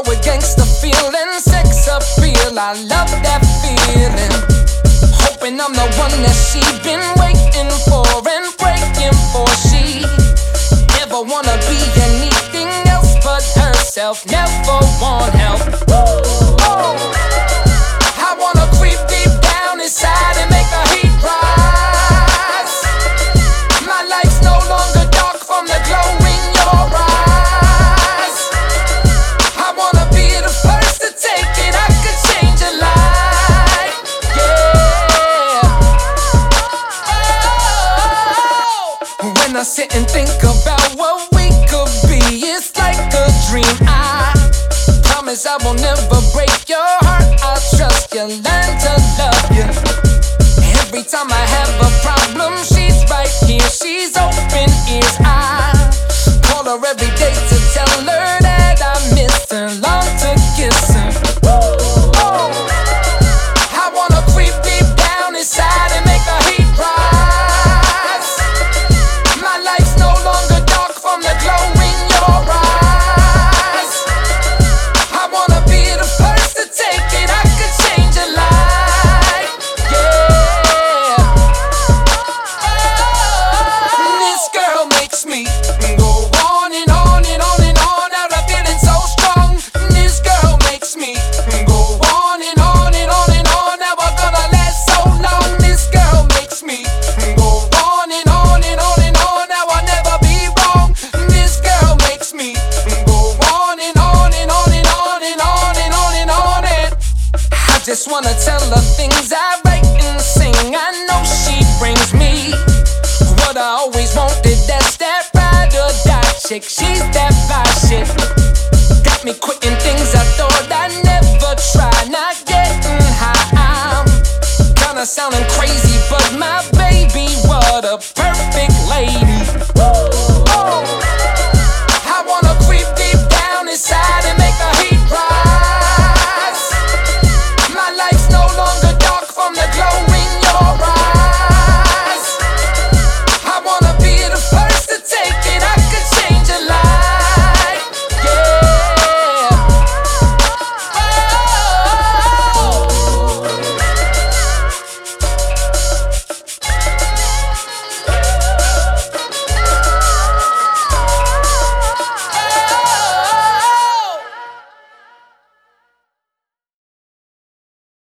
with gangsta feeling, sex appeal, I love that feeling. Hoping I'm the one that she been waiting for and praying for. She never wanna be anything else but herself, never want help. I wanna creep deep down inside and make the heat rise. My life's no longer dark from the glow in your eyes. I wanna be the first to take it, I could change your life, yeah. Oh. When I sit and think about what we could be, it's like a dream. I promise I will never break your heart, I'll trust you, learn to love you. Every time I have a problem, she's right here, she's open ears. I call her every day to tell her that I miss her, long to kiss her. I wanna creep deep down inside and make the heat rise. My life's no longer dark from the glow in your eyes. I wanna be the first to take it, I could change your life, yeah. This girl makes me go on and on and on and on. Now I'm feeling so strong. This girl makes me go on and on and on and on. Now we're gonna last so long. This girl makes me go on and on and on and on. Now I'll never be wrong. This girl makes me go on and on and on and on and on and on and on and I just wanna tell her things I write and sing. I know she brings me what I always wanted. That's that ride or die chick. She's that fly shit. Got me quitting